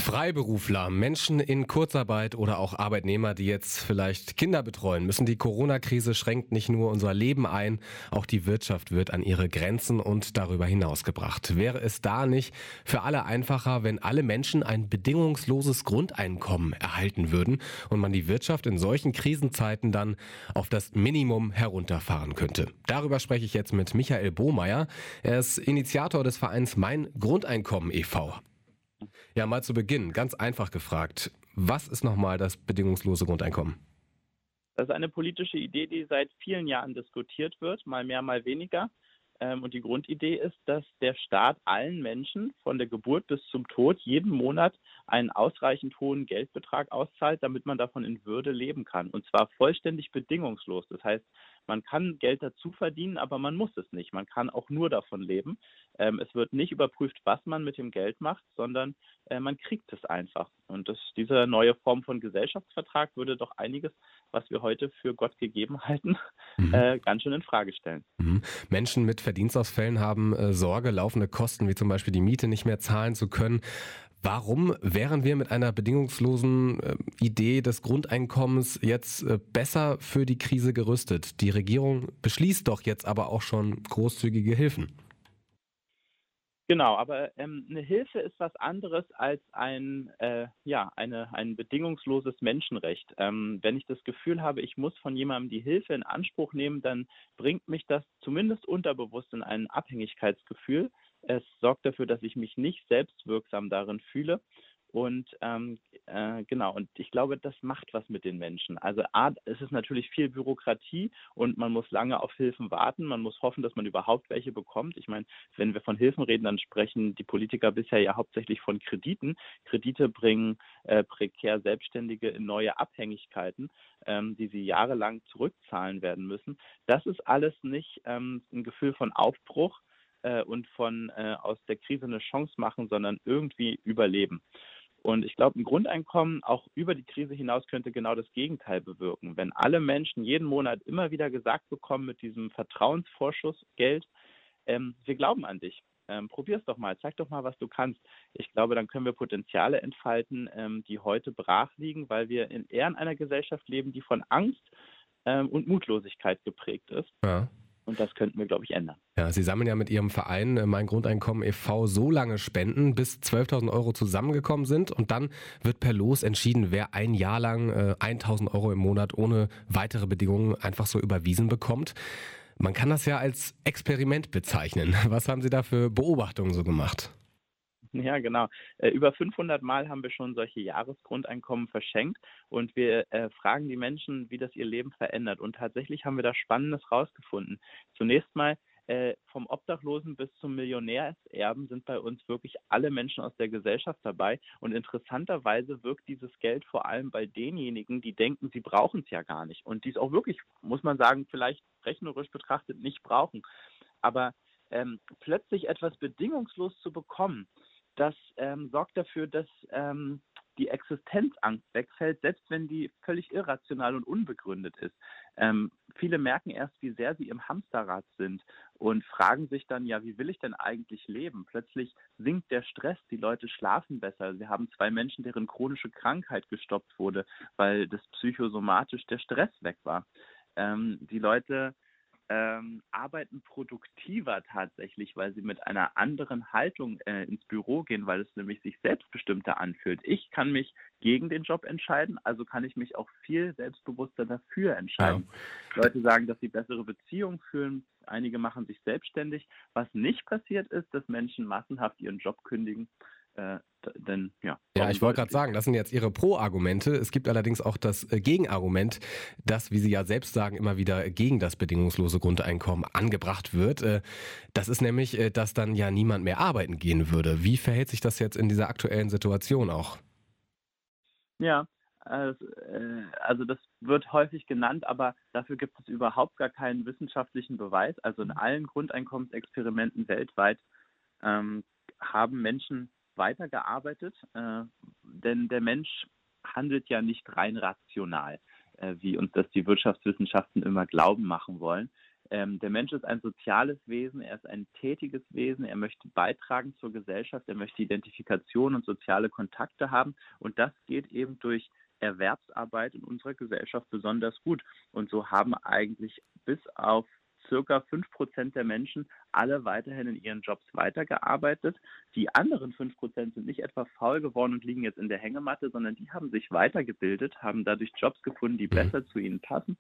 Freiberufler, Menschen in Kurzarbeit oder auch Arbeitnehmer, die jetzt vielleicht Kinder betreuen müssen. Die Corona-Krise schränkt nicht nur unser Leben ein, auch die Wirtschaft wird an ihre Grenzen und darüber hinaus gebracht. Wäre es da nicht für alle einfacher, wenn alle Menschen ein bedingungsloses Grundeinkommen erhalten würden und man die Wirtschaft in solchen Krisenzeiten dann auf das Minimum herunterfahren könnte? Darüber spreche ich jetzt mit Michael Bohmeier. Er ist Initiator des Vereins Mein Grundeinkommen e.V. Ja, mal zu Beginn, ganz einfach gefragt. Was ist nochmal das bedingungslose Grundeinkommen? Das ist eine politische Idee, die seit vielen Jahren diskutiert wird, mal mehr, mal weniger. Und die Grundidee ist, dass der Staat allen Menschen von der Geburt bis zum Tod jeden Monat einen ausreichend hohen Geldbetrag auszahlt, damit man davon in Würde leben kann. Und zwar vollständig bedingungslos. Das heißt, man kann Geld dazu verdienen, aber man muss es nicht. Man kann auch nur davon leben. Es wird nicht überprüft, was man mit dem Geld macht, sondern man kriegt es einfach. Und diese neue Form von Gesellschaftsvertrag würde doch einiges, was wir heute für Gott gegeben halten, ganz schön in Frage stellen. Mhm. Menschen mit Verdienstausfällen haben Sorge, laufende Kosten wie zum Beispiel die Miete nicht mehr zahlen zu können. Warum wären wir mit einer bedingungslosen Idee des Grundeinkommens jetzt besser für die Krise gerüstet? Die Regierung beschließt doch jetzt aber auch schon großzügige Hilfen. Genau, aber eine Hilfe ist was anderes als ein bedingungsloses Menschenrecht. Wenn ich das Gefühl habe, ich muss von jemandem die Hilfe in Anspruch nehmen, dann bringt mich das zumindest unterbewusst in ein Abhängigkeitsgefühl. Es sorgt dafür, dass ich mich nicht selbstwirksam darin fühle. Und genau, und ich glaube, das macht was mit den Menschen. Also es ist natürlich viel Bürokratie und man muss lange auf Hilfen warten. Man muss hoffen, dass man überhaupt welche bekommt. Ich meine, wenn wir von Hilfen reden, dann sprechen die Politiker bisher ja hauptsächlich von Krediten. Kredite bringen prekär Selbstständige in neue Abhängigkeiten, die sie jahrelang zurückzahlen werden müssen. Das ist alles nicht ein Gefühl von Aufbruch und von aus der Krise eine Chance machen, sondern irgendwie überleben. Und ich glaube, ein Grundeinkommen auch über die Krise hinaus könnte genau das Gegenteil bewirken. Wenn alle Menschen jeden Monat immer wieder gesagt bekommen mit diesem Vertrauensvorschuss Geld, wir glauben an dich. Probier's doch mal, zeig doch mal, was du kannst. Ich glaube, dann können wir Potenziale entfalten, die heute brach liegen, weil wir eher in einer Gesellschaft leben, die von Angst und Mutlosigkeit geprägt ist. Ja. Und das könnten wir, glaube ich, ändern. Ja, Sie sammeln ja mit Ihrem Verein Mein Grundeinkommen e.V. so lange Spenden, bis 12.000 Euro zusammengekommen sind und dann wird per Los entschieden, wer ein Jahr lang 1.000 Euro im Monat ohne weitere Bedingungen einfach so überwiesen bekommt. Man kann das ja als Experiment bezeichnen. Was haben Sie da für Beobachtungen so gemacht? Ja, genau. Über 500 Mal haben wir schon solche Jahresgrundeinkommen verschenkt und wir fragen die Menschen, wie das ihr Leben verändert. Und tatsächlich haben wir da Spannendes rausgefunden. Zunächst mal vom Obdachlosen bis zum Millionärserben sind bei uns wirklich alle Menschen aus der Gesellschaft dabei. Und interessanterweise wirkt dieses Geld vor allem bei denjenigen, die denken, sie brauchen es ja gar nicht. Und die es auch wirklich, muss man sagen, vielleicht rechnerisch betrachtet nicht brauchen. Aber plötzlich etwas bedingungslos zu bekommen, das sorgt dafür, dass die Existenzangst wegfällt, selbst wenn die völlig irrational und unbegründet ist. Viele merken erst, wie sehr sie im Hamsterrad sind und fragen sich dann, ja, wie will ich denn eigentlich leben? Plötzlich sinkt der Stress, die Leute schlafen besser. Wir haben 2 Menschen, deren chronische Krankheit gestoppt wurde, weil das psychosomatisch der Stress weg war. Die Leute arbeiten produktiver tatsächlich, weil sie mit einer anderen Haltung ins Büro gehen, weil es nämlich sich selbstbestimmter anfühlt. Ich kann mich gegen den Job entscheiden, also kann ich mich auch viel selbstbewusster dafür Ja. entscheiden. Leute sagen, dass sie bessere Beziehungen führen, einige machen sich selbstständig. Was nicht passiert ist, dass Menschen massenhaft ihren Job kündigen, denn ja, Ja, warum ich wollte sollten gerade sie? sagen, das sind jetzt Ihre Pro-Argumente. Es gibt allerdings auch das Gegenargument, das, wie Sie ja selbst sagen, immer wieder gegen das bedingungslose Grundeinkommen angebracht wird. Das ist nämlich, dass dann ja niemand mehr arbeiten gehen würde. Wie verhält sich das jetzt in dieser aktuellen Situation auch? Ja, also das wird häufig genannt, aber dafür gibt es überhaupt gar keinen wissenschaftlichen Beweis. Also in allen Grundeinkommensexperimenten weltweit ähm, haben Menschen weitergearbeitet, denn der Mensch handelt ja nicht rein rational, wie uns das die Wirtschaftswissenschaften immer glauben machen wollen. Der Mensch ist ein soziales Wesen, er ist ein tätiges Wesen, er möchte beitragen zur Gesellschaft, er möchte Identifikation und soziale Kontakte haben und das geht eben durch Erwerbsarbeit in unserer Gesellschaft besonders gut. Und so haben eigentlich bis auf circa 5% der Menschen alle weiterhin in ihren Jobs weitergearbeitet. Die anderen 5% sind nicht etwa faul geworden und liegen jetzt in der Hängematte, sondern die haben sich weitergebildet, haben dadurch Jobs gefunden, die besser zu ihnen passen.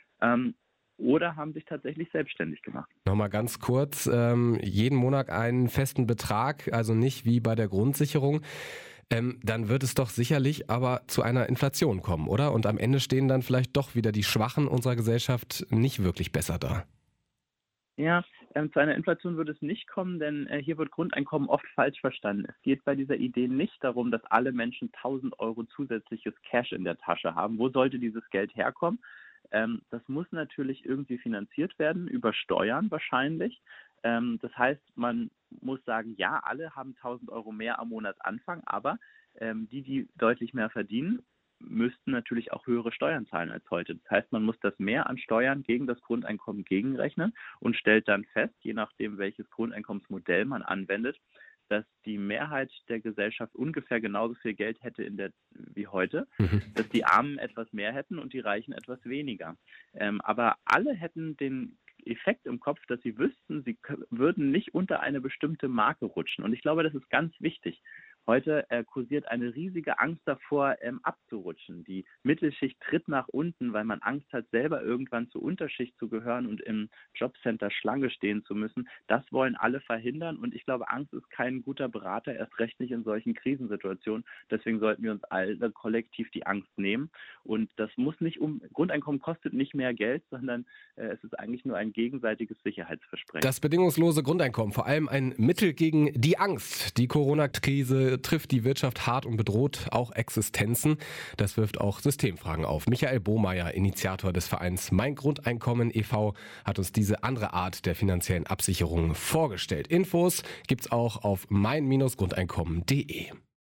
Oder haben sich tatsächlich selbstständig gemacht. Nochmal ganz kurz, jeden Monat einen festen Betrag, also nicht wie bei der Grundsicherung. Dann wird es doch sicherlich aber zu einer Inflation kommen, oder? Und am Ende stehen dann vielleicht doch wieder die Schwachen unserer Gesellschaft nicht wirklich besser da. Ja, zu einer Inflation wird es nicht kommen, denn hier wird Grundeinkommen oft falsch verstanden. Es geht bei dieser Idee nicht darum, dass alle Menschen 1.000 Euro zusätzliches Cash in der Tasche haben. Wo sollte dieses Geld herkommen? Das muss natürlich irgendwie finanziert werden, über Steuern wahrscheinlich. Das heißt, man muss sagen, ja, alle haben 1.000 Euro mehr am Monatsanfang, aber die deutlich mehr verdienen, müssten natürlich auch höhere Steuern zahlen als heute. Das heißt, man muss das mehr an Steuern gegen das Grundeinkommen gegenrechnen und stellt dann fest, je nachdem, welches Grundeinkommensmodell man anwendet, dass die Mehrheit der Gesellschaft ungefähr genauso viel Geld hätte wie heute, dass die Armen etwas mehr hätten und die Reichen etwas weniger. Aber alle hätten den Effekt im Kopf, dass sie wüssten, sie würden nicht unter eine bestimmte Marke rutschen. Und ich glaube, das ist ganz wichtig. Heute kursiert eine riesige Angst davor, abzurutschen. Die Mittelschicht tritt nach unten, weil man Angst hat, selber irgendwann zur Unterschicht zu gehören und im Jobcenter Schlange stehen zu müssen. Das wollen alle verhindern und ich glaube, Angst ist kein guter Berater, erst recht nicht in solchen Krisensituationen. Deswegen sollten wir uns alle kollektiv die Angst nehmen. Und das muss nicht Grundeinkommen kostet nicht mehr Geld, sondern es ist eigentlich nur ein gegenseitiges Sicherheitsversprechen. Das bedingungslose Grundeinkommen, vor allem ein Mittel gegen die Angst. Die Corona-Krise trifft die Wirtschaft hart und bedroht auch Existenzen. Das wirft auch Systemfragen auf. Michael Bohmeier, Initiator des Vereins Mein Grundeinkommen e.V., hat uns diese andere Art der finanziellen Absicherung vorgestellt. Infos gibt's auch auf mein-grundeinkommen.de.